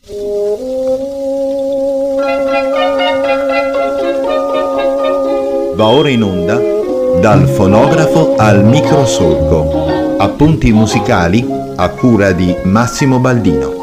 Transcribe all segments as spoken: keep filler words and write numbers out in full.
Va ora in onda Dal fonografo al microsolco. Appunti musicali a cura di Massimo Baldino.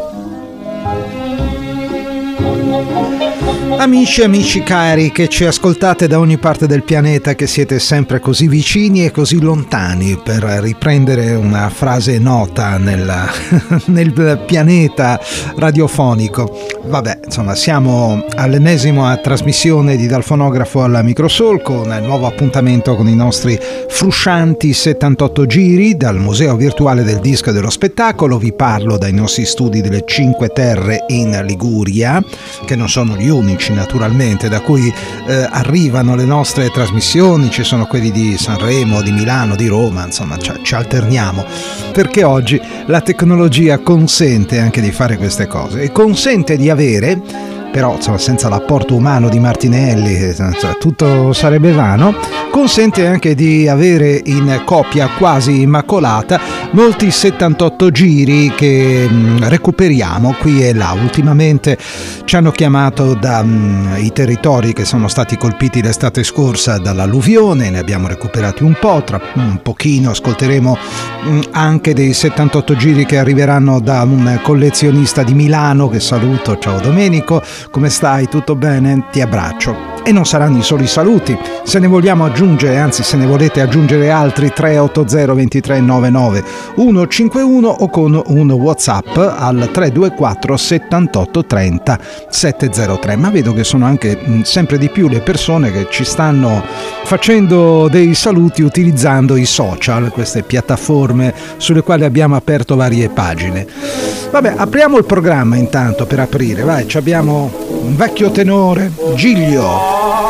Amici e amici cari che ci ascoltate da ogni parte del pianeta, che siete sempre così vicini e così lontani, per riprendere una frase nota nel, nel pianeta radiofonico. Vabbè, insomma, siamo all'ennesima trasmissione di Dal fonografo alla microsolco, un nuovo appuntamento con i nostri fruscianti settantotto giri dal Museo Virtuale del Disco e dello Spettacolo. Vi parlo dai nostri studi delle Cinque Terre in Liguria, che non sono gli unici naturalmente da cui eh, arrivano le nostre trasmissioni. Ci sono quelli di Sanremo, di Milano, di Roma, insomma ci, ci alterniamo, perché oggi la tecnologia consente anche di fare queste cose e consente di avere, però insomma, senza l'apporto umano di Martinelli cioè, tutto sarebbe vano, consente anche di avere in copia quasi immacolata molti settantotto giri che mh, recuperiamo qui e là. Ultimamente ci hanno chiamato dai mh, territori che sono stati colpiti l'estate scorsa dall'alluvione, ne abbiamo recuperati un po', tra un pochino ascolteremo mh, anche dei settantotto giri che arriveranno da un collezionista di Milano che saluto. Ciao Domenico, come stai? Tutto bene? Ti abbraccio. E non saranno i soli saluti, se ne vogliamo aggiungere, anzi se ne volete aggiungere altri, tre otto zero due tre nove nove uno cinque uno o con un WhatsApp al tre due quattro settantotto trenta settecentotre. Ma vedo che sono anche mh, sempre di più le persone che ci stanno facendo dei saluti utilizzando i social, queste piattaforme sulle quali abbiamo aperto varie pagine. Vabbè, apriamo il programma intanto per aprire, vai, ci abbiamo un vecchio tenore, Giglio.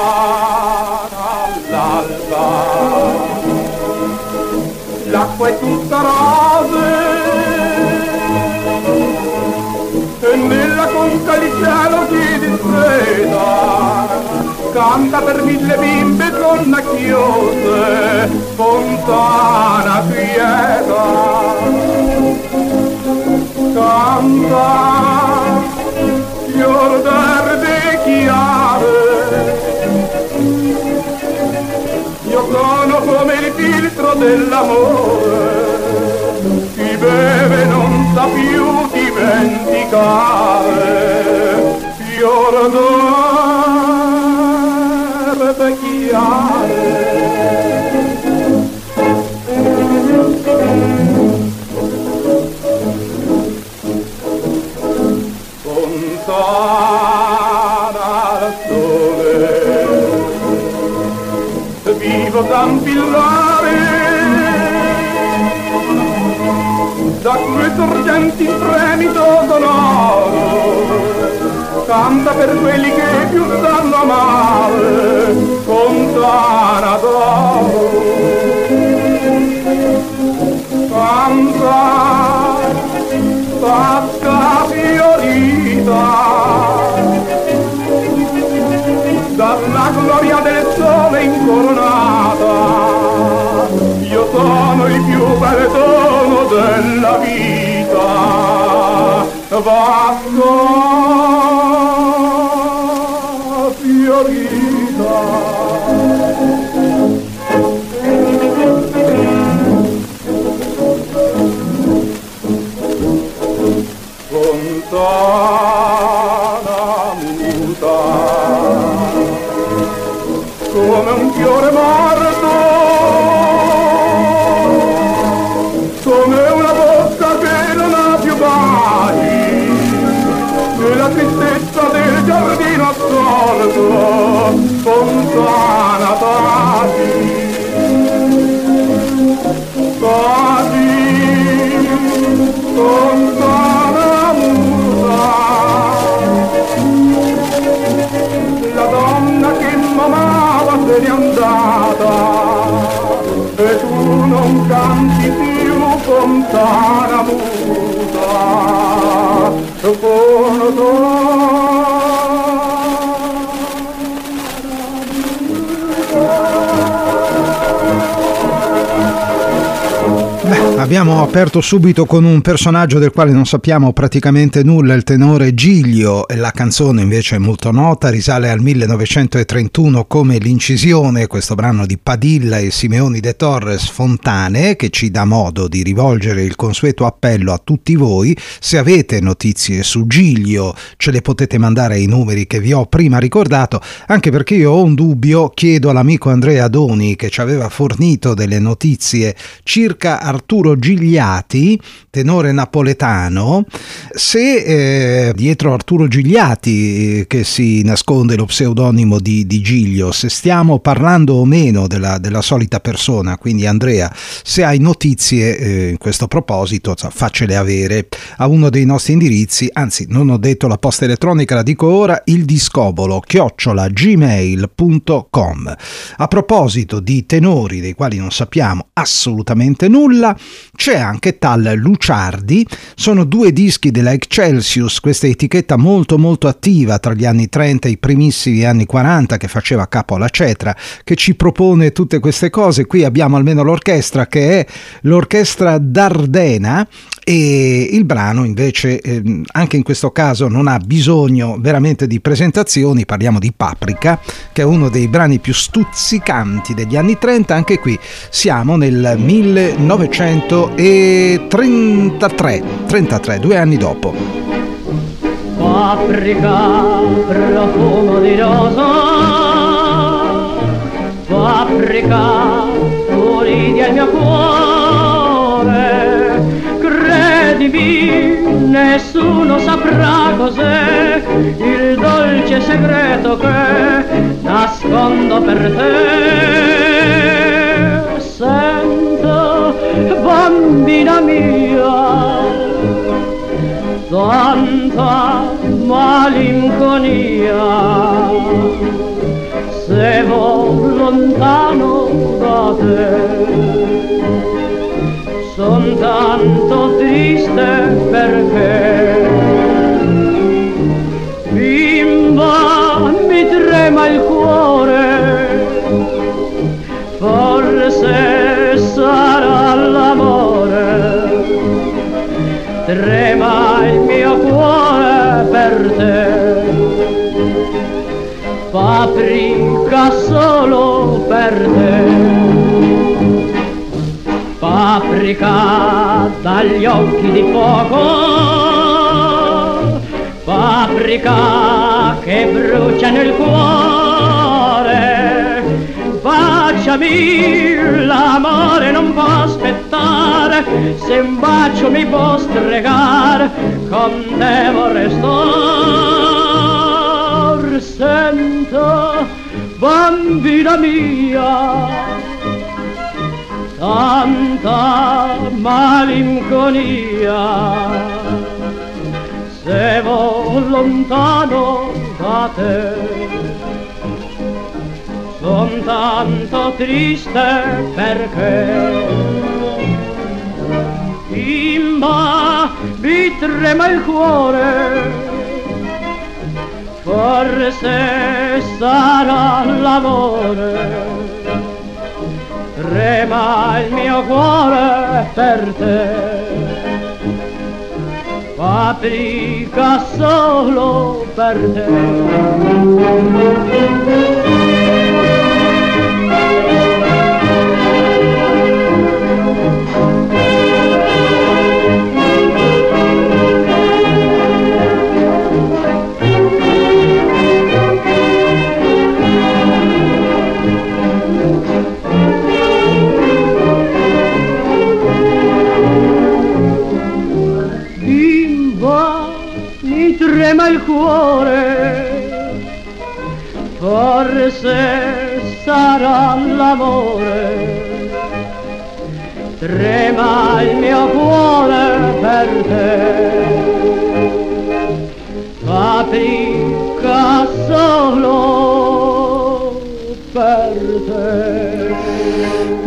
L'acqua è tutta rose e nella conca il cielo si discreta, canta per mille bimbe sonnacchiose, fontana quieta. Canta, fior verde chiare, io sono come il filtro dell'amore, chi beve non sa più dimenticare, fior verde chiare. Al sole vivo campillare da quei sorgenti in fremito sonoro, canta per quelli che più sanno amare, fontana d'oro. Canta, tasca fiorita dalla gloria del sole incoronata, io sono il più bel dono della vita, vasca fiorita. Fontana muta come un fiore morto, come una bocca che non ha più baci, e la tristezza del giardino assorto, fontana taci, taci, fontana muta, la donna che m'amava se n'è andata e tu non canti più, fontana muta, Abbiamo aperto subito con un personaggio del quale non sappiamo praticamente nulla, il tenore Giglio, e la canzone invece è molto nota, risale al millenovecentotrentuno come L'Incisione, questo brano di Padilla e Simeoni de Torres Fontane, che ci dà modo di rivolgere il consueto appello a tutti voi. Se avete notizie su Giglio ce le potete mandare ai numeri che vi ho prima ricordato, anche perché io ho un dubbio, chiedo all'amico Andrea Doni che ci aveva fornito delle notizie circa Arturo Gigliati, tenore napoletano, se eh, dietro Arturo Gigliati, eh, che si nasconde lo pseudonimo di, di Giglio, se stiamo parlando o meno della, della solita persona. Quindi Andrea, se hai notizie eh, in questo proposito, faccele avere a uno dei nostri indirizzi, anzi non ho detto la posta elettronica, la dico ora, il discobolo chiocciola gmail punto com. A proposito di tenori dei quali non sappiamo assolutamente nulla, c'è anche tal Luciardi. Sono due dischi della Excelsius, questa etichetta molto molto attiva tra gli anni trenta e i primissimi anni quaranta, che faceva capo alla Cetra, che ci propone tutte queste cose. Qui abbiamo almeno l'orchestra, che è l'orchestra Dardena, e il brano invece eh, anche in questo caso non ha bisogno veramente di presentazioni. Parliamo di Paprika, che è uno dei brani più stuzzicanti degli anni trenta. Anche qui siamo nel millenovecentotrentatré, trentatré, due anni dopo. Paprika, profumo di rosa, paprika, pulidi al mio cuore, credimi, nessuno saprà cos'è il dolce segreto che nascondo per te. Sento, bambina mia, tanta malinconia, se vo lontano da te, son tanto triste perché bimba mi trema il cuore, forse sarà l'amore, trema il mio cuore per te. Paprika solo per te, paprika dagli occhi di fuoco, paprika che brucia nel cuore, baciami, l'amore non può aspettare, se un bacio mi può stregare, con te vorrei star. Sento, bambina mia, tanta malinconia, se vo lontano da te, son tanto triste perché bimba mi trema il cuore, forse sarà l'amore, trema il mio cuore per te, paprika solo per te. Trema il cuore, forse sarà l'amore, trema il mio cuore per te, paprika solo per te. Beh,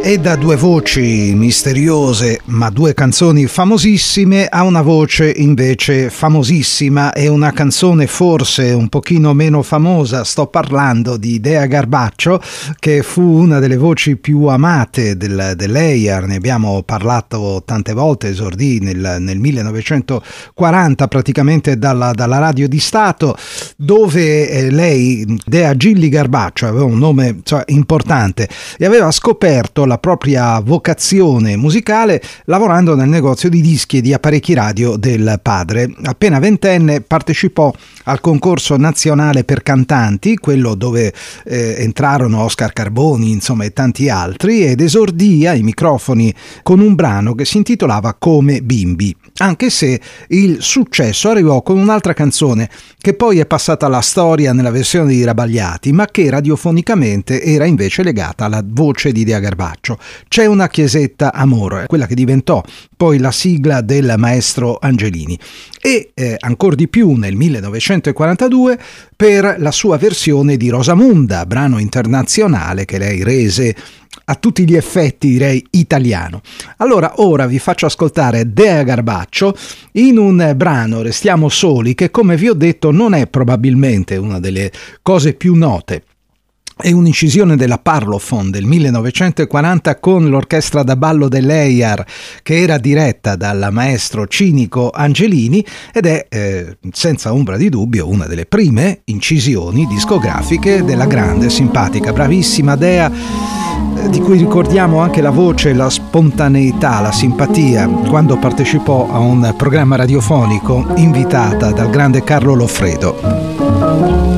E da due voci misteriose ma due canzoni famosissime a una voce invece famosissima e una canzone forse un pochino meno famosa. Sto parlando di Dea Garbaccio, che fu una delle voci più amate del, dell'A I A R. Ne abbiamo parlato tante volte, esordì nel, nel millenovecentoquaranta praticamente dalla, dalla Radio di Stato, dove eh, lei, Dea Gilli Garbaccio, aveva un nome cioè, importante e aveva scoperto la propria vocazione musicale lavorando nel negozio di dischi e di apparecchi radio del padre. Appena ventenne partecipò al concorso nazionale per cantanti, quello dove eh, entrarono Oscar Carboni, insomma, e tanti altri, ed esordì ai microfoni con un brano che si intitolava Come bimbi, anche se il successo arrivò con un'altra canzone che poi è passata alla storia nella versione di Rabagliati, ma che radiofonicamente era invece legata alla voce di Dea Garbaccio. C'è una chiesetta amor, quella che diventò poi la sigla del maestro Angelini, e eh, ancor di più nel millenovecentoquarantadue per la sua versione di Rosamunda, brano internazionale che lei rese a tutti gli effetti, direi, italiano. Allora ora vi faccio ascoltare Dea Garbaccio in un brano, Restiamo soli, che come vi ho detto non è probabilmente una delle cose più note. È un'incisione della Parlophone del millenovecentoquaranta con l'orchestra da ballo dell'A I A R, che era diretta dal maestro cinico Angelini, ed è eh, senza ombra di dubbio una delle prime incisioni discografiche della grande, simpatica, bravissima Dea, eh, di cui ricordiamo anche la voce, la spontaneità, la simpatia quando partecipò a un programma radiofonico invitata dal grande Carlo Loffredo.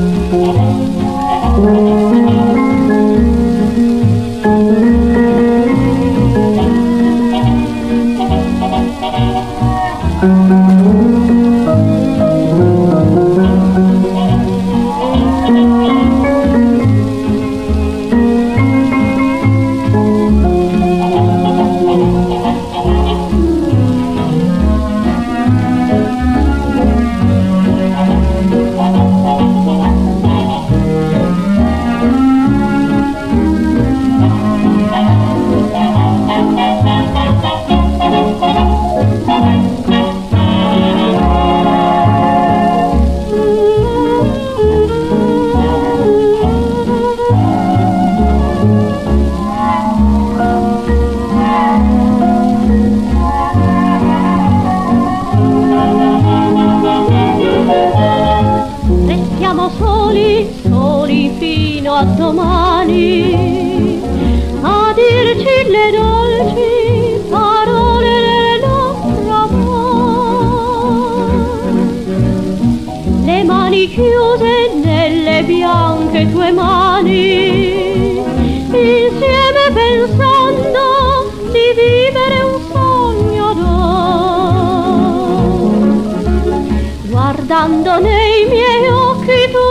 Guardando nei miei occhi tu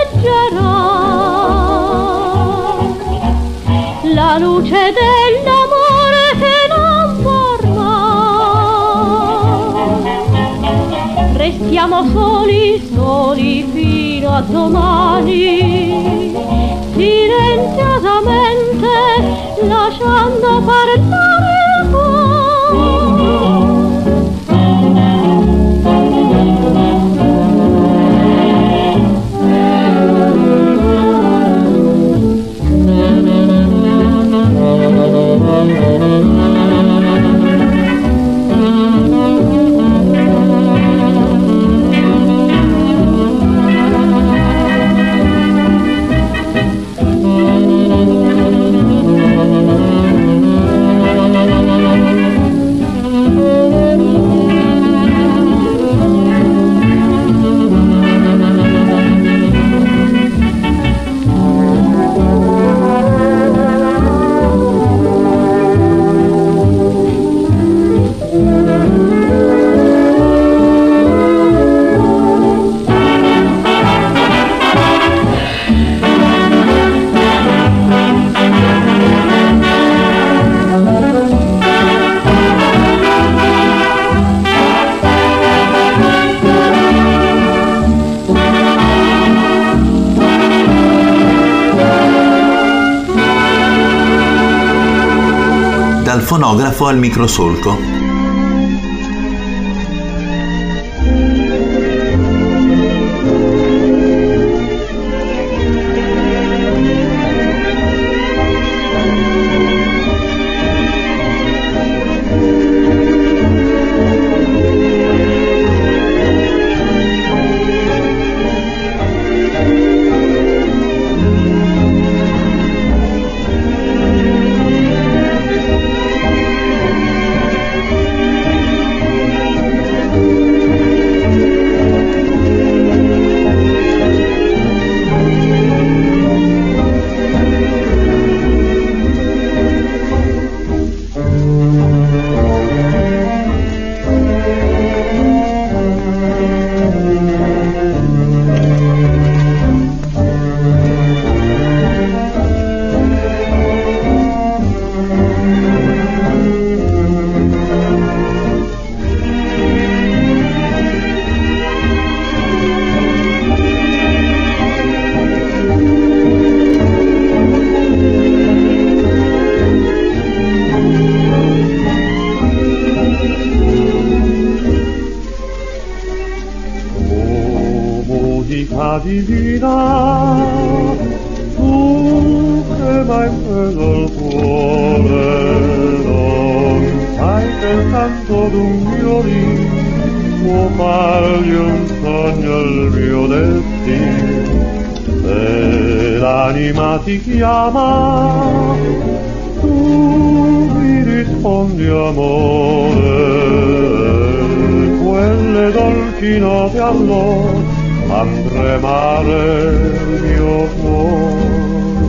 leggerai la luce dell'amore che non muore mai. Restiamo soli, soli fino a domani, silenziosamente lasciando parlare il cuore. fonografo al microsolco. Divina, tu che m'hai preso il cuore, non sai che il canto d'un violino può fargli un sogno il mio destino. Se l'anima ti chiama, tu mi rispondi amore, quelle dolci note allora fan tremare il mio cuore,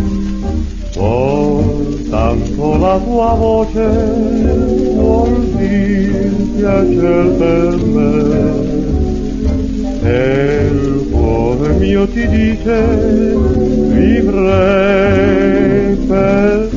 soltanto la tua voce vuol dir piacer per me, e il cuore mio ti dice vivrei per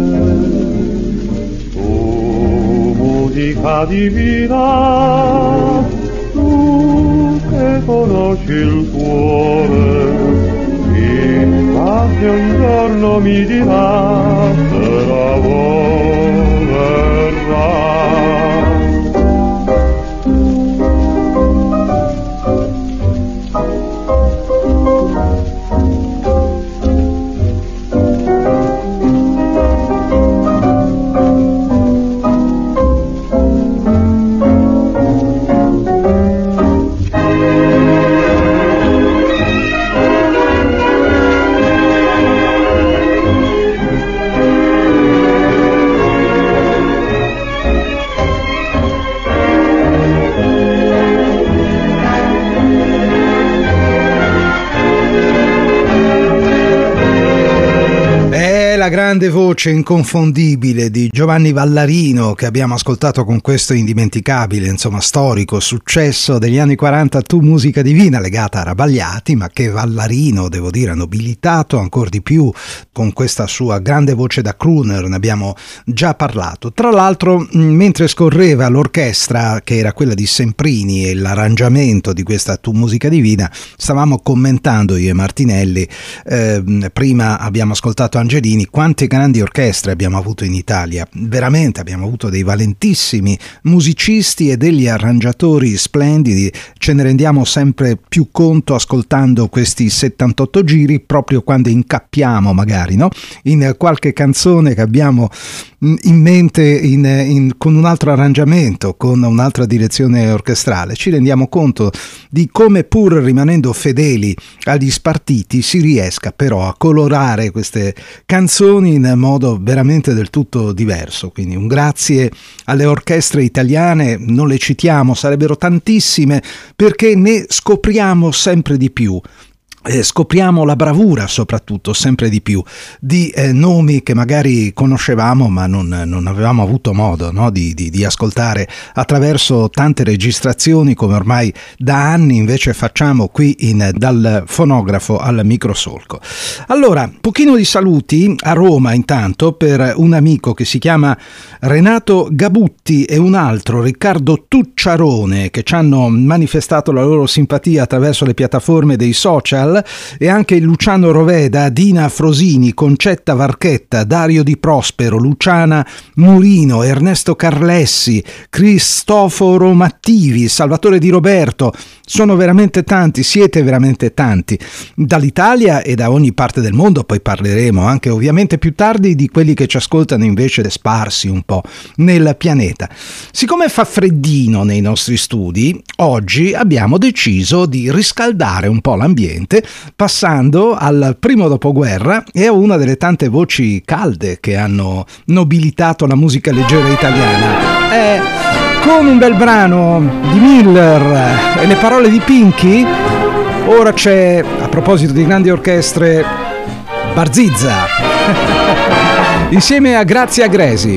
te. Tu musica divina, tu che conosci il cuore, chissà se un giorno mi dirà se la vorrà. La grande voce inconfondibile di Giovanni Vallarino che abbiamo ascoltato con questo indimenticabile, insomma storico successo degli anni quaranta, Tu musica divina, legata a Rabagliati, ma che Vallarino, devo dire, ha nobilitato ancora di più con questa sua grande voce da crooner, ne abbiamo già parlato. Tra l'altro, mentre scorreva l'orchestra, che era quella di Semprini, e l'arrangiamento di questa Tu musica divina, stavamo commentando io e Martinelli, eh, prima abbiamo ascoltato Angelini, quante grandi orchestre abbiamo avuto in Italia, veramente abbiamo avuto dei valentissimi musicisti e degli arrangiatori splendidi, ce ne rendiamo sempre più conto ascoltando questi settantotto giri, proprio quando incappiamo magari, no? In qualche canzone che abbiamo in mente in, in, con un altro arrangiamento, con un'altra direzione orchestrale, ci rendiamo conto di come, pur rimanendo fedeli agli spartiti, si riesca però a colorare queste canzoni in modo veramente del tutto diverso. Quindi un grazie alle orchestre italiane, non le citiamo, sarebbero tantissime, perché ne scopriamo sempre di più. Eh, scopriamo la bravura soprattutto sempre di più di eh, nomi che magari conoscevamo ma non, non avevamo avuto modo, no, di, di, di ascoltare attraverso tante registrazioni, come ormai da anni invece facciamo qui in Dal fonografo al microsolco. Allora, pochino di saluti a Roma intanto per un amico che si chiama Renato Gabutti e un altro Riccardo Tucciarone, che ci hanno manifestato la loro simpatia attraverso le piattaforme dei social Festival, e anche Luciano Roveda, Dina Frosini, Concetta Varchetta, Dario Di Prospero, Luciana Murino, Ernesto Carlessi, Cristoforo Mattivi, Salvatore Di Roberto. Sono veramente tanti, siete veramente tanti, dall'Italia e da ogni parte del mondo. Poi parleremo anche ovviamente più tardi di quelli che ci ascoltano invece sparsi un po' nel pianeta. Siccome fa freddino nei nostri studi, oggi abbiamo deciso di riscaldare un po' l'ambiente passando al primo dopoguerra e a una delle tante voci calde che hanno nobilitato la musica leggera italiana. È con un bel brano di Miller e le parole di Pinky. Ora c'è, a proposito di grandi orchestre, Barzizza insieme a Grazia Gresi.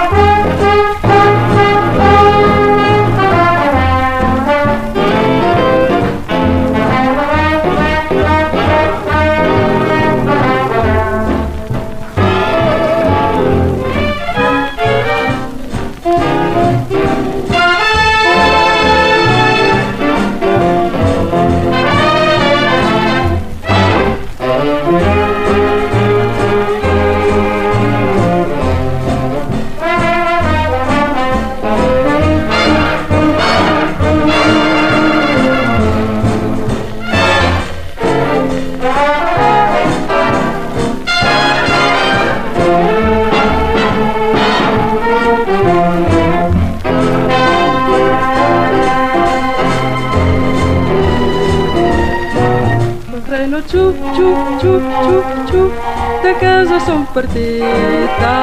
Ciu, ciu, ciu, ciu, ciu, da casa son partita.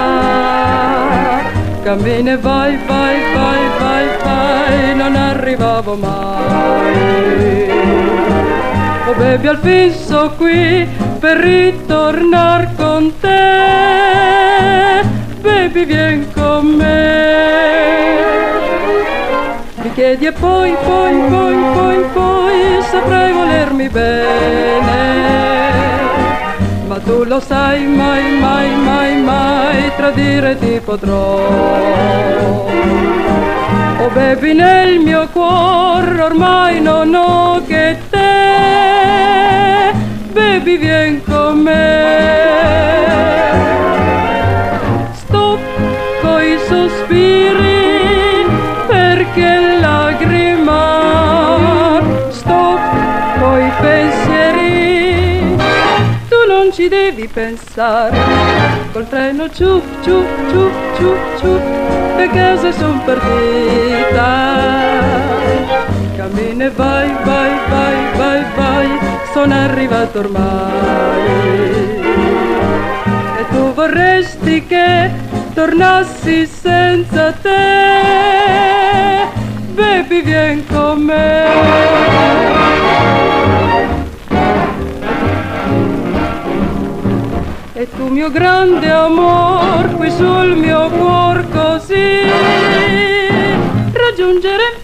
Cammina e vai, vai, vai, vai, vai, non arrivavo mai. Oh baby, al fin so qui per ritornar con te. Baby, vien con me. Mi chiedi e poi, poi, poi, poi, poi saprai volermi bene. Ma tu lo sai, mai, mai, mai, mai tradire ti potrò. Oh baby, nel mio cuore ormai non ho che te. Baby, vien con me. Stop coi sospiri perché lagrima. Stop coi pensieri, tu non ci devi pensare. Col treno ciu ciu ciu ciu ciu da casa son partita. Cammina e vai, vai, vai, vai, vai, sono arrivato ormai. E tu vorresti che tornassi senza te. Baby, vien con me. E tu mio grande amor qui sul mio cuor così raggiungere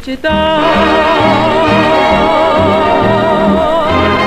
felicità.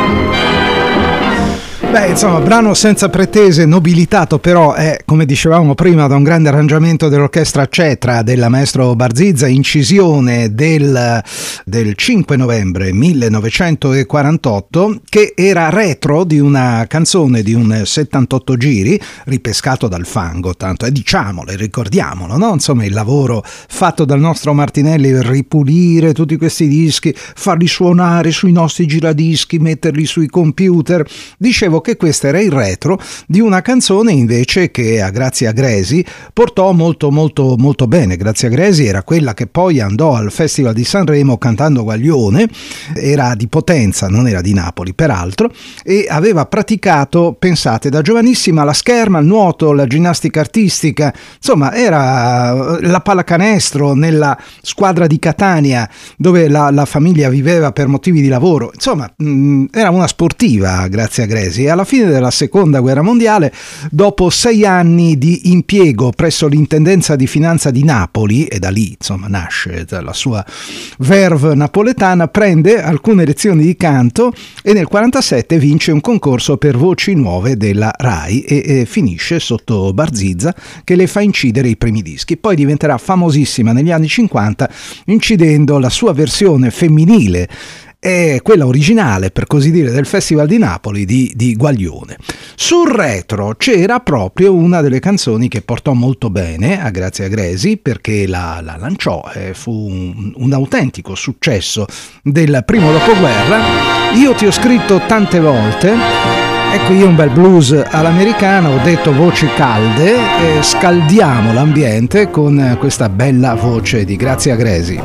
Beh, insomma, brano senza pretese, nobilitato però è, come dicevamo prima, da un grande arrangiamento dell'orchestra Cetra del maestro Barzizza, incisione del, del cinque novembre millenovecentoquarantotto, che era retro di una canzone di un settantotto giri, ripescato dal fango, tanto è, diciamolo e ricordiamolo, no? Insomma, il lavoro fatto dal nostro Martinelli, ripulire tutti questi dischi, farli suonare sui nostri giradischi, metterli sui computer. Dicevo che questo era il retro di una canzone invece che a Grazia Gresi portò molto molto molto bene. Grazia Gresi era quella che poi andò al Festival di Sanremo cantando Guaglione, era di Potenza, non era di Napoli peraltro, e aveva praticato, pensate, da giovanissima la scherma, il nuoto, la ginnastica artistica, insomma era la pallacanestro nella squadra di Catania dove la, la famiglia viveva per motivi di lavoro, insomma mh, era una sportiva Grazia Gresi. Alla fine della seconda guerra mondiale, dopo sei anni di impiego presso l'intendenza di finanza di Napoli, e da lì insomma nasce la sua verve napoletana, prende alcune lezioni di canto e nel quarantasette vince un concorso per voci nuove della RAI e, e finisce sotto Barzizza che le fa incidere i primi dischi. Poi diventerà famosissima negli anni cinquanta incidendo la sua versione femminile è quella originale, per così dire, del Festival di Napoli di, di Guaglione. Sul retro c'era proprio una delle canzoni che portò molto bene a Grazia Gresi, perché la, la lanciò, eh, fu un, un autentico successo del primo dopoguerra. Io ti ho scritto tante volte. Ecco, io un bel blues all'americana, ho detto voci calde, e scaldiamo l'ambiente con questa bella voce di Grazia Gresi.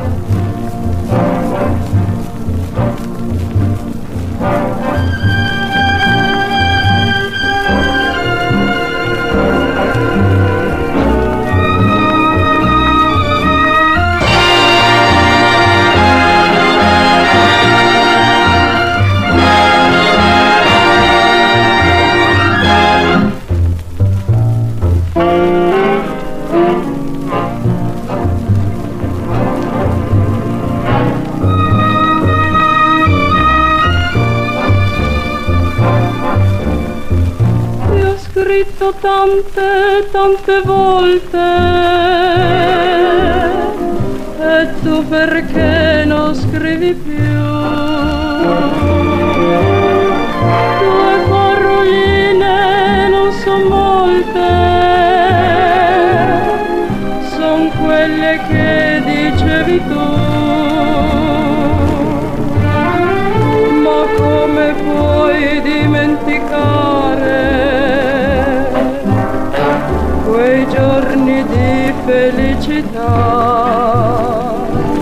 Tante, tante volte, e tu perché non scrivi più? Tue paroline non son molte, son quelle che dicevi tu. Ma come puoi dimenticare quei giorni di felicità,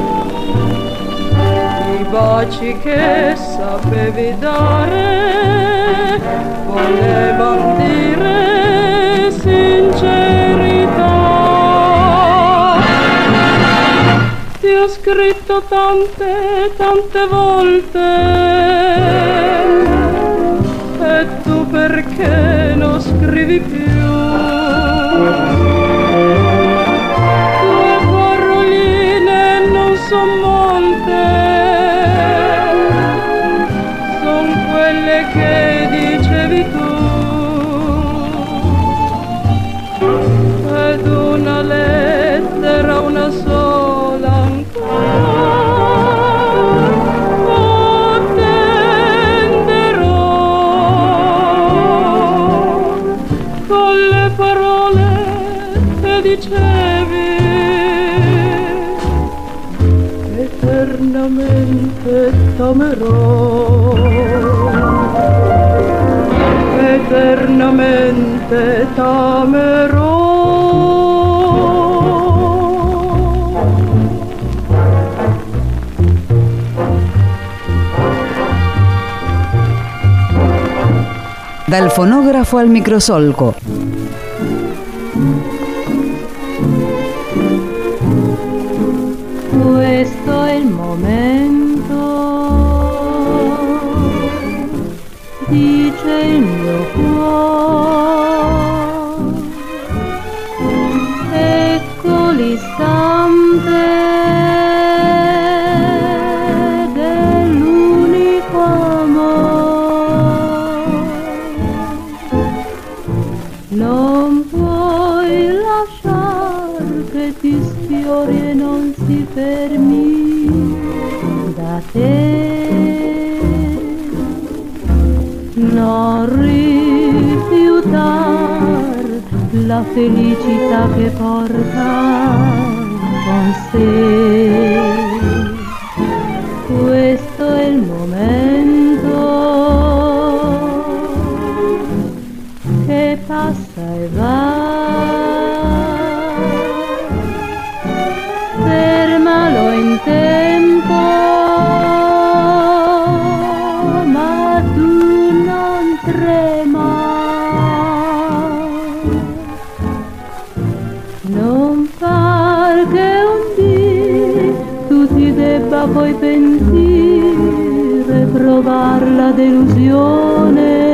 i baci che sapevi dare, volevan dire sincerità. Ti ho scritto tante, tante volte, e tu perché non scrivi più? Tue paroline non son molte, son quelle che dicevi tu. Ed una lettera, una sola ancora, dicevi eternamente t'amerò, eternamente t'amerò. Dal fonografo al microsolco. Questo è il momento, dice il mio cuore, ecco l'istante dell'unico amore. Non puoi lasciar che ti sfiori e non si fermi da te, non rifiutar la felicità che porta con sé. Questo è il momento che passa e va, fermalo in tempo, ma tu non trema, non far che un dì tu ti debba poi pentire, provar la delusione.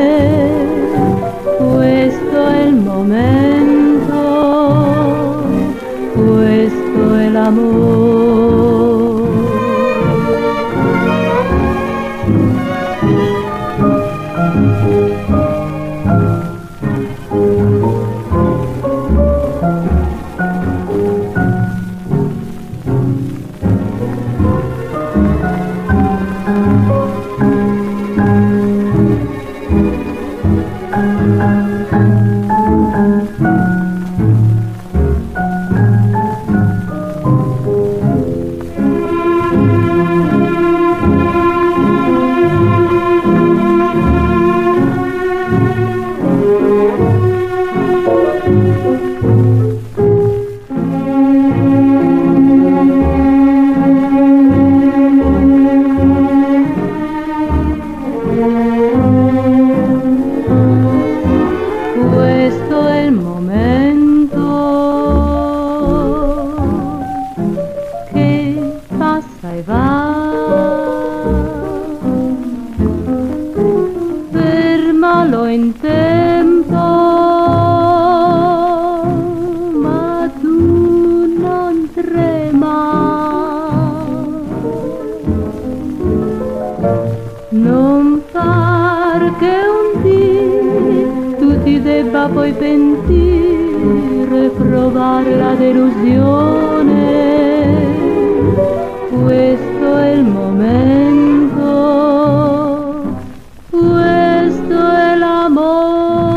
Questo è il momento, questo è l'amore. Non far che un dì tu ti debba poi pentire, provare la delusione. Questo è il momento, questo è l'amore.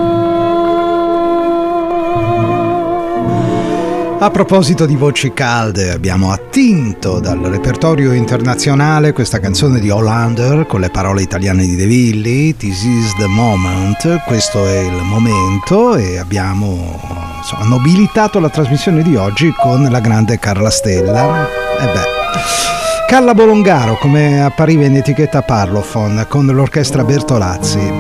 A proposito di voci calde, abbiamo attinto dal repertorio internazionale questa canzone di Hollander con le parole italiane di De Villy, This is the moment, questo è il momento, e abbiamo insomma, nobilitato la trasmissione di oggi con la grande Carla Stella. E beh, Carla Bolongaro, come appariva in etichetta Parlophone, con l'orchestra Bertolazzi.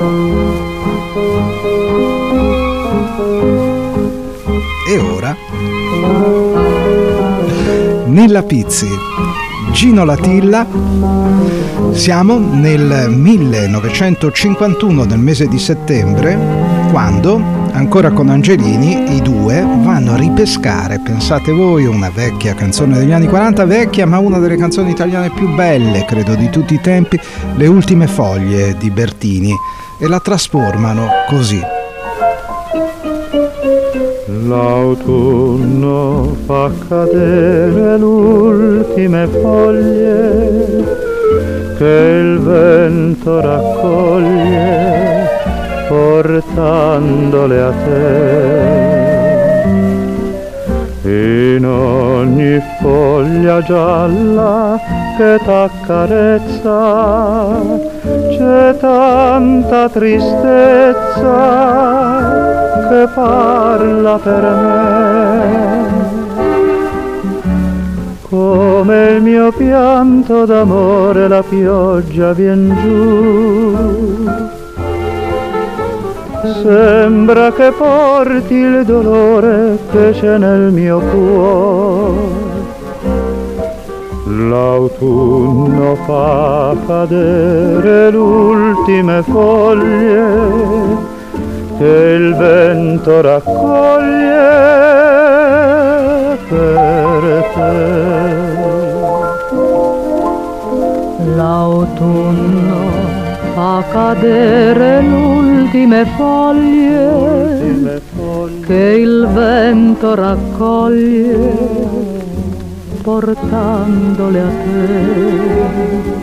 E ora Nilla Pizzi, Gino Latilla. Siamo nel millenovecentocinquantuno, nel mese di settembre, quando, ancora con Angelini, i due vanno a ripescare, pensate voi, una vecchia canzone degli anni quaranta, vecchia ma una delle canzoni italiane più belle, credo, di tutti i tempi, Le ultime foglie di Bertini, e la trasformano così. L'autunno fa cadere le ultime foglie che il vento raccoglie portandole a te. In ogni foglia gialla che t'accarezza c'è tanta tristezza che parla per me, come il mio pianto d'amore la pioggia vien giù, sembra che porti il dolore che c'è nel mio cuore. L'autunno fa cadere le ultime foglie che il vento raccoglie per te. L'autunno fa cadere le ultime foglie, che il vento raccoglie portandole a te.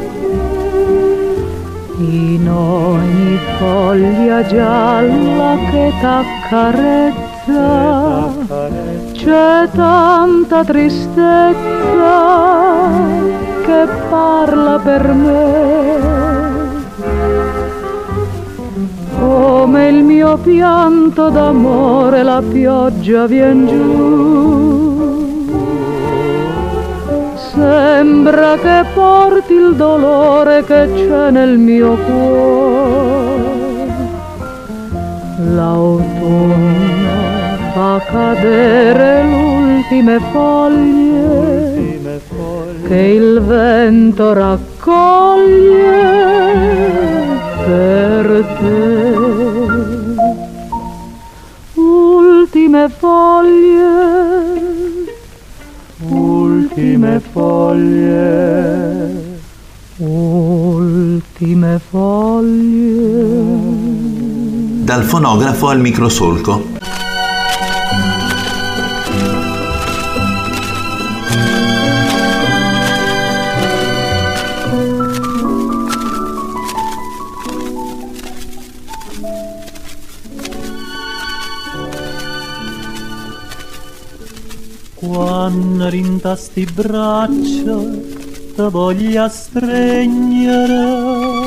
In ogni foglia gialla che t'accarezza c'è tanta tristezza che parla per me, come il mio pianto d'amore la pioggia vien giù, sembra che porti il dolore che c'è nel mio cuore. L'autunno fa cadere le ultime foglie che il vento raccoglie per te. Ultime foglie, ultime foglie, ultime foglie. Dal fonografo al microsolco. Quando rintasti braccia te voglia stringere,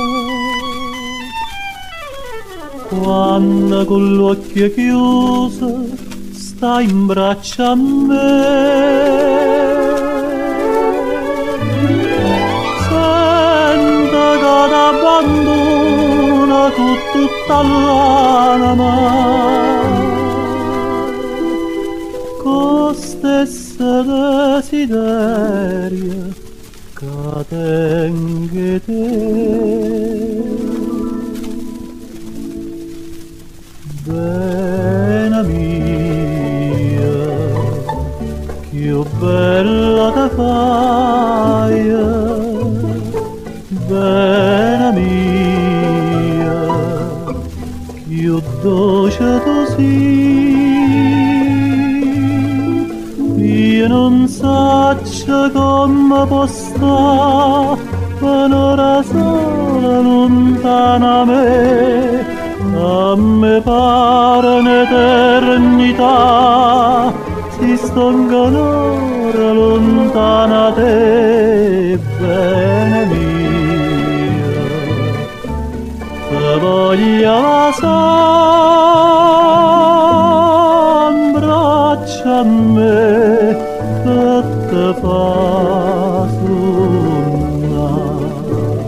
quando con l'occhio chiuso stai in braccio a me, sento che t'abbandona con tutta l'anima, con stesso desiderio che tengo te. Bene mia, più bella te fai, bene mia, più dolce così. Io non saccio come può stare un'ora sola lontana a me, a me pare un'eternità, si stonga un'ora lontana da te, bene mia. Te voglio lasciare in braccia a me, che te fa sonnare.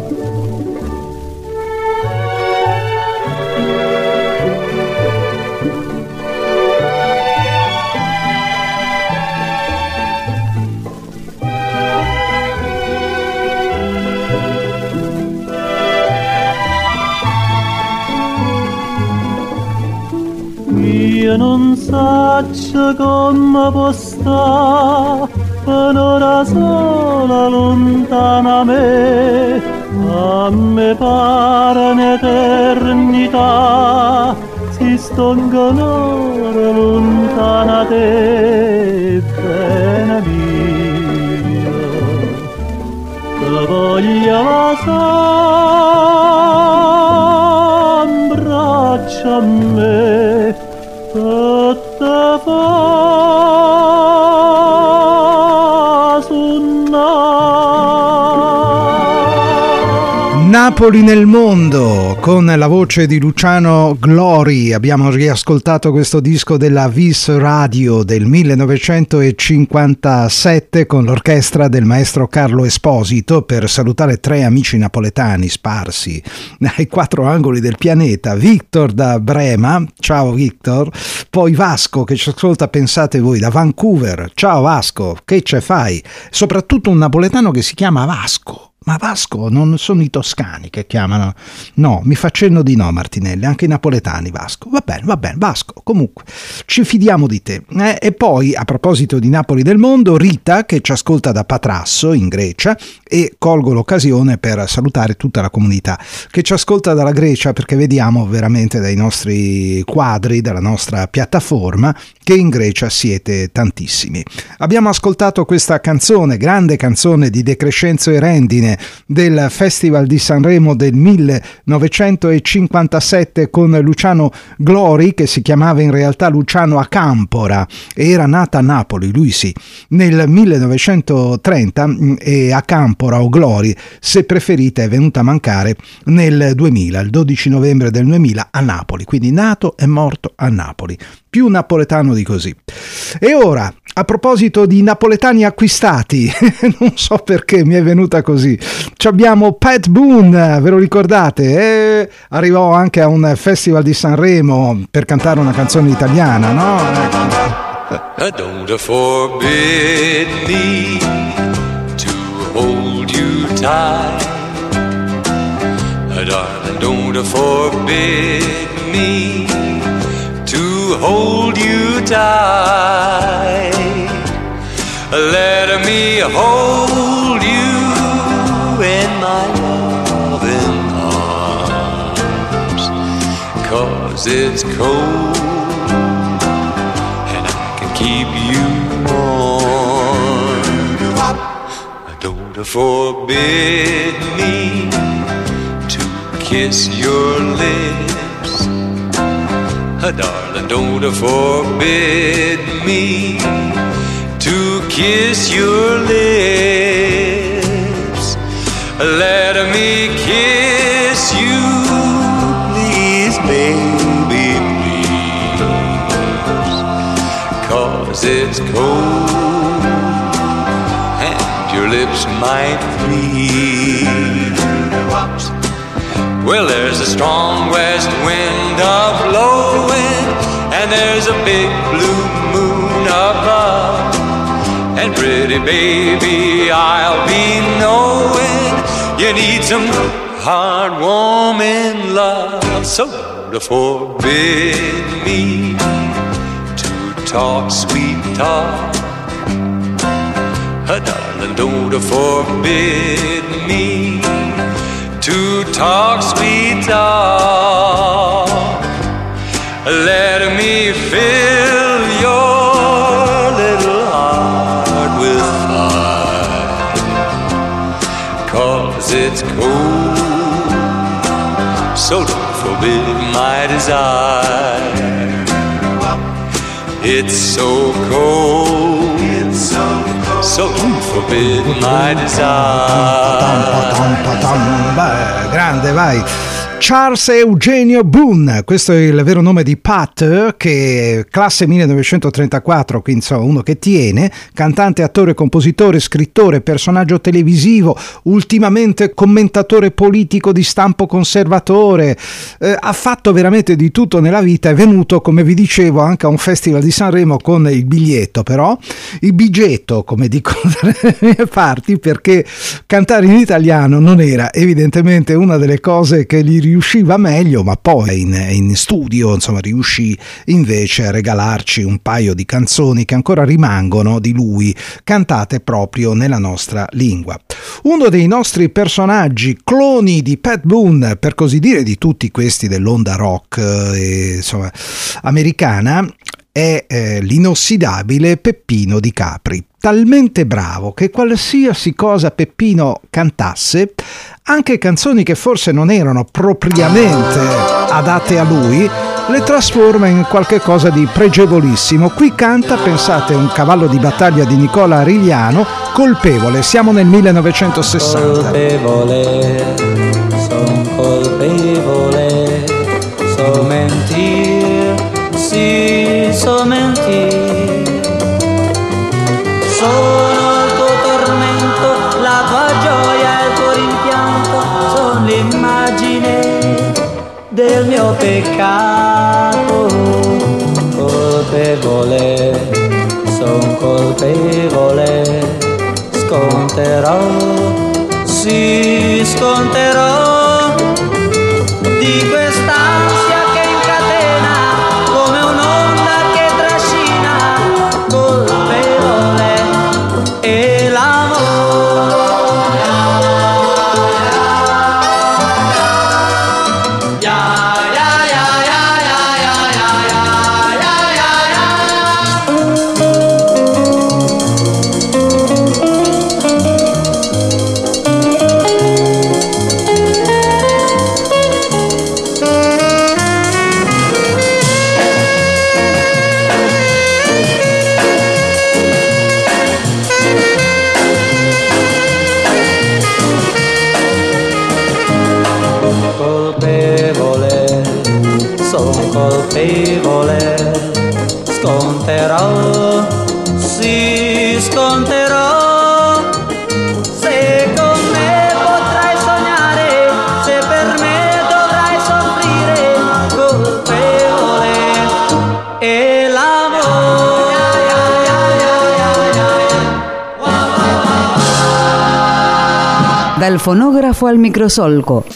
Io non saccio come può stare un'ora sola lontana a me, a me pare un'eternità, si stonga un'ora lontana da te, bene mia. Te voglio lasciare in braccia a me, che te fa sonnare. Napoli nel mondo, con la voce di Luciano Glori. Abbiamo riascoltato questo disco della Vis Radio del millenovecentocinquantasette con l'orchestra del maestro Carlo Esposito, per salutare tre amici napoletani sparsi ai quattro angoli del pianeta. Victor da Brema, ciao Victor. Poi Vasco che ci ascolta, pensate voi, da Vancouver. Ciao Vasco, che ce fai? Soprattutto un napoletano che si chiama Vasco. Ma Vasco non sono i toscani che chiamano? No, mi fa cenno di no, Martinelli, anche i napoletani Vasco. Va bene, va bene, Vasco, comunque ci fidiamo di te. Eh, e poi, a proposito di Napoli del mondo, Rita che ci ascolta da Patrasso in Grecia, e colgo l'occasione per salutare tutta la comunità che ci ascolta dalla Grecia, perché vediamo veramente dai nostri quadri, dalla nostra piattaforma, che in Grecia siete tantissimi. Abbiamo ascoltato questa canzone, grande canzone di De Crescenzo e Rendine, del Festival di Sanremo del millenovecentocinquantasette, con Luciano Glori, che si chiamava in realtà Luciano Acampora, e era nata a Napoli, lui sì, nel millenovecentotrenta, e Acampora o Glori, se preferite, è venuta a mancare nel duemila, il dodici novembre del duemila a Napoli, quindi nato e morto a Napoli. Più napoletano di così. E ora, a proposito di napoletani acquistati, non so perché mi è venuta così, ci abbiamo Pat Boone, ve lo ricordate? E arrivò anche a un festival di Sanremo per cantare una canzone italiana, no? Don't forbid me to hold you tight, darling, don't forbid me to hold you tight. Let me hold you in my loving arms, 'cause it's cold and I can keep you warm. Don't forbid me to kiss your lips, darling, don't forbid me to kiss your lips. Let me kiss you, please, baby, please, 'cause it's cold and your lips might freeze. Well, there's a strong west wind a-blowing, and there's a big blue moon above, and pretty baby, I'll be knowing you need some heartwarming love. So don't forbid me to talk sweet talk, darling, don't forbid me to talk sweet talk. Let me fill your little heart with fire, 'cause it's cold, so don't forbid my desire. It's so cold, it's so cold, so don't forbid my desire. Beh, grande, vai. Charles Eugenio Boone, questo è il vero nome di Pat, che è classe millenovecentotrentaquattro, quindi insomma uno che tiene, cantante, attore, compositore, scrittore, personaggio televisivo, ultimamente commentatore politico di stampo conservatore, eh, ha fatto veramente di tutto nella vita, è venuto, come vi dicevo, anche a un festival di Sanremo con il biglietto, però il bigetto, come dicono dalle mie parti, perché cantare in italiano non era evidentemente una delle cose che gli riusciva meglio, ma poi in, in studio insomma riuscì invece a regalarci un paio di canzoni che ancora rimangono di lui, cantate proprio nella nostra lingua. Uno dei nostri personaggi cloni di Pat Boone, per così dire, di tutti questi dell'onda rock eh, insomma americana, è eh, l'inossidabile Peppino Di Capri, talmente bravo che qualsiasi cosa Peppino cantasse, anche canzoni che forse non erano propriamente adatte a lui, le trasforma in qualche cosa di pregevolissimo. Qui canta, pensate, un cavallo di battaglia di Nicola Rigliano, Colpevole, siamo nel millenovecentosessanta. Colpevole, son colpevole, so mentir, sì, so mentir. Sono il tuo tormento, la tua gioia, il tuo rimpianto, sono l'immagine del mio peccato. Colpevole, son colpevole, sconterò, sì, sconterò di quest'ansia che incatena come un'onda che trascina. Colpevole e l'amore. Colpevole, sconterò, sì, sconterò. Se con me potrai sognare, se per me dovrai soffrire. Colpevole e l'amore. Dal fonografo al microsolco.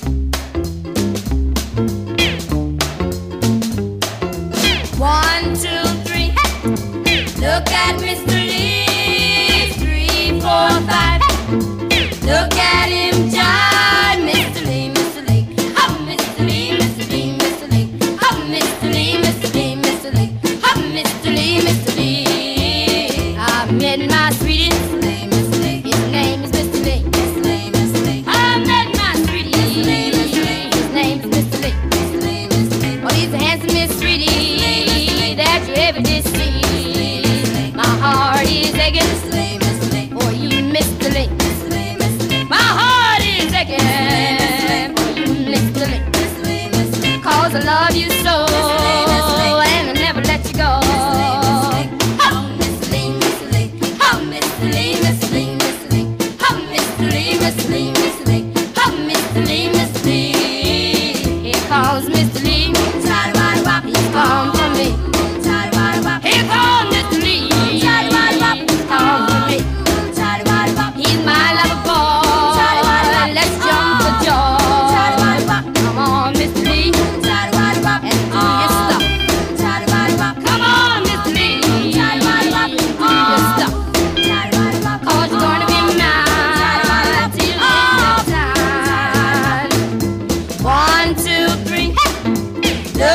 And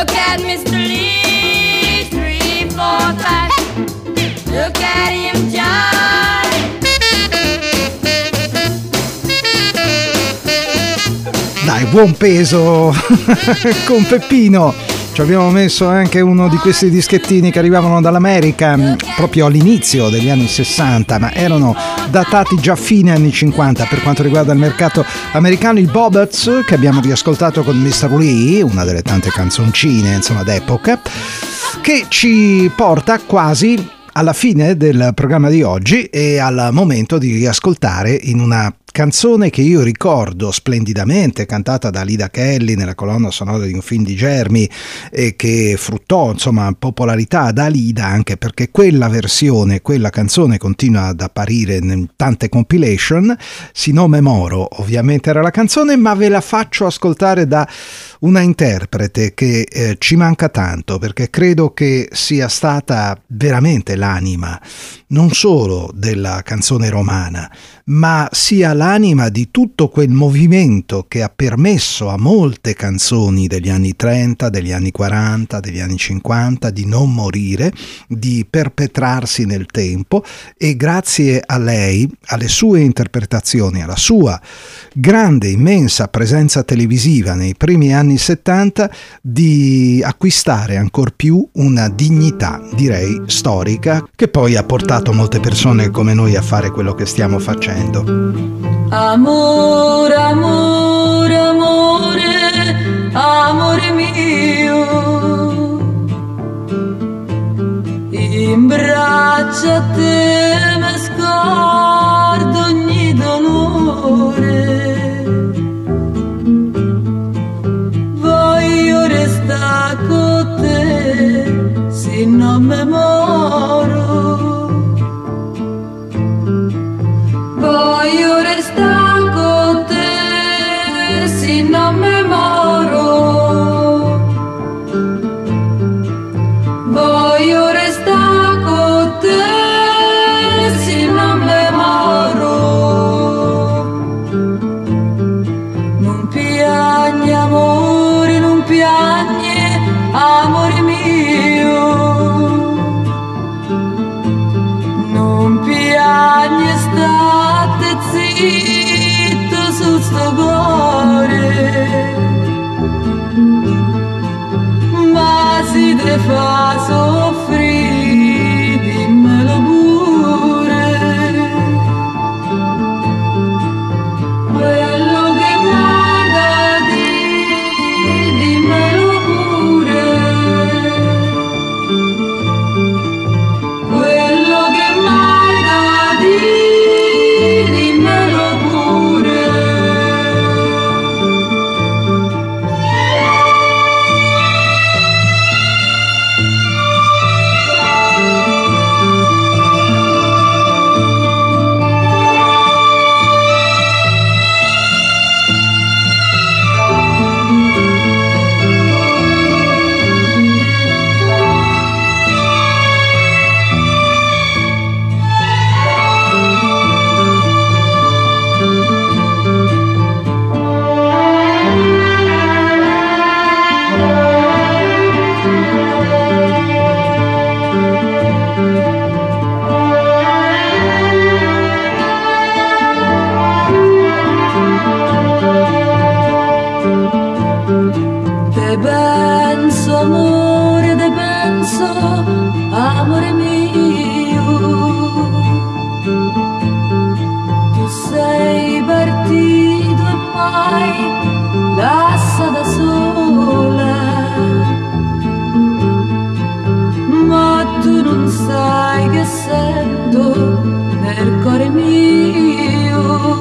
Look at Mister Lee, three, four, five. Look at him, John. Dai, buon peso con Peppino. Ci abbiamo messo anche uno di questi dischettini che arrivavano dall'America proprio all'inizio degli anni sessanta, ma erano datati già fine anni cinquanta per quanto riguarda il mercato americano. I Bobbers, che abbiamo riascoltato con mister Lee, una delle tante canzoncine insomma d'epoca, che ci porta quasi alla fine del programma di oggi e al momento di riascoltare in una canzone che io ricordo splendidamente, cantata da Lida Kelly nella colonna sonora di un film di Germi e che fruttò insomma popolarità da Lida, anche perché quella versione, quella canzone continua ad apparire in tante compilation. Si nome Moro ovviamente era la canzone, ma ve la faccio ascoltare da una interprete che eh, ci manca tanto, perché credo che sia stata veramente l'anima non solo della canzone romana, ma sia l'anima di tutto quel movimento che ha permesso a molte canzoni degli anni trenta, degli anni quaranta, degli anni cinquanta di non morire, di perpetrarsi nel tempo, e grazie a lei, alle sue interpretazioni, alla sua grande, immensa presenza televisiva nei primi anni settanta, di acquistare ancor più una dignità, direi, storica, che poi ha portato molte persone come noi a fare quello che stiamo facendo. Amore, amore, amore, amore mio, in braccia a te mi scordo ogni dolore, voglio restare con te se non mi moro. Voglio restare con te se non mi moro. Voglio restare con te se non mi moro. Non piagne amore, non piagne amore mio. Non piagne state zitto su sto cuore, ma si te fa soffrire, dimmelo pure. Quello che m'hai da dire, dimmelo pure. Quello che m'hai da dire, dimmelo pure. Te penso amore, te penso amore mio. Tu sei partito e mai lascia da sola, ma tu non sai che sento nel cuore mio.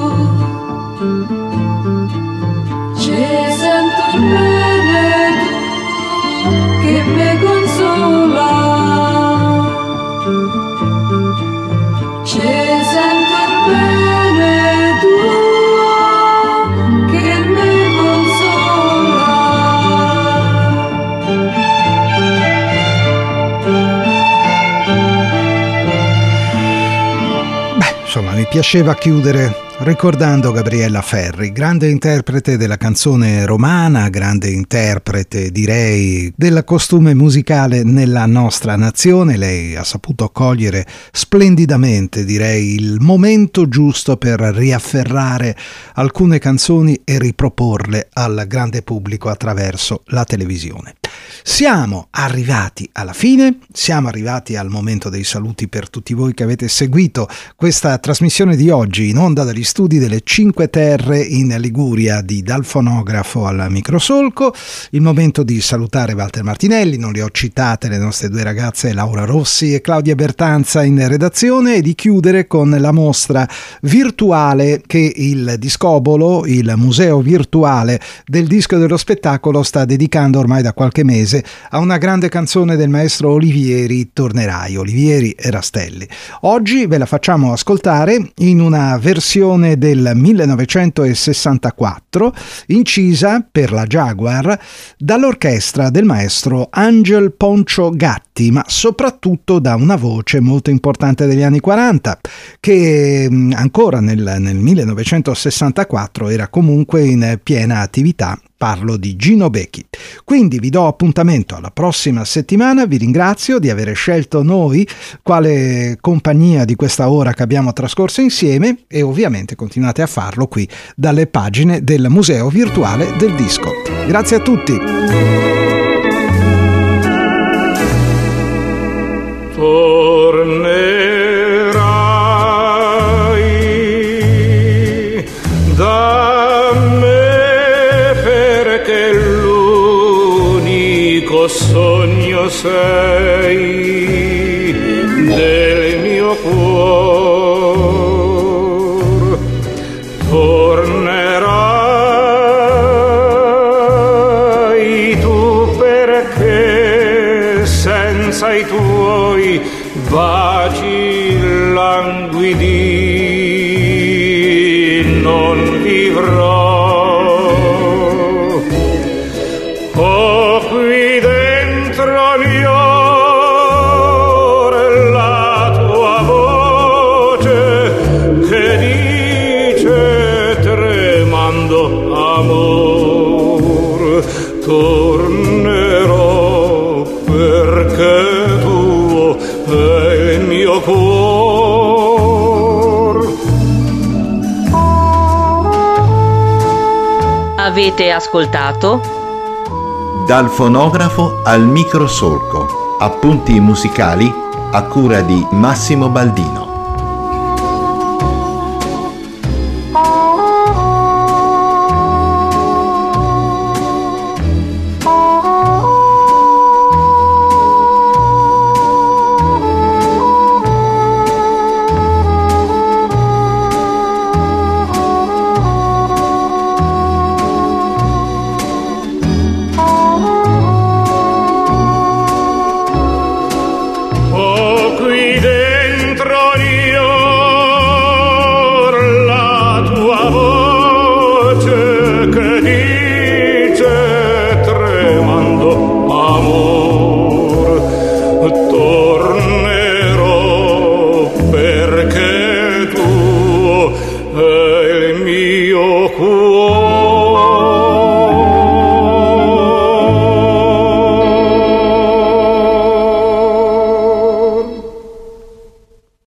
Ci sento bene tu che mi consola, ci sento bene tu che mi consola. Beh, insomma, mi piaceva chiudere ricordando Gabriella Ferri, grande interprete della canzone romana, grande interprete direi del costume musicale nella nostra nazione. Lei ha saputo cogliere splendidamente direi il momento giusto per riafferrare alcune canzoni e riproporle al grande pubblico attraverso la televisione. Siamo arrivati alla fine, siamo arrivati al momento dei saluti per tutti voi che avete seguito questa trasmissione di oggi in onda dagli studi delle Cinque Terre in Liguria di Dal Fonografo al Microsolco. Il momento di salutare Walter Martinelli, non le ho citate le nostre due ragazze Laura Rossi e Claudia Bertanza in redazione, e di chiudere con la mostra virtuale che il Discobolo, il museo virtuale del disco e dello spettacolo, sta dedicando ormai da qualche mese a una grande canzone del maestro Olivieri, Tornerai, Olivieri e Rastelli. Oggi ve la facciamo ascoltare in una versione del millenovecentosessantaquattro, incisa per la Jaguar dall'orchestra del maestro Angel Poncio Gatti, ma soprattutto da una voce molto importante degli anni quaranta, che ancora nel, nel millenovecentosessantaquattro era comunque in piena attività. Parlo di Gino Becchi. Quindi vi do appuntamento alla prossima settimana, vi ringrazio di aver scelto noi quale compagnia di questa ora che abbiamo trascorso insieme, e ovviamente continuate a farlo qui dalle pagine del Museo Virtuale del Disco. Grazie a tutti. Tornerai da me perché l'unico sogno sei del mio cuore. Tornerai tu perché senza i tuoi baci languidi non vivrò. Ho qui dentro il mio cuore la tua voce che dice tremando amor. Tornerò perché tuo è il mio cuore. Avete ascoltato Dal fonografo al microsolco. Appunti musicali a cura di Massimo Baldino. È il mio cuore.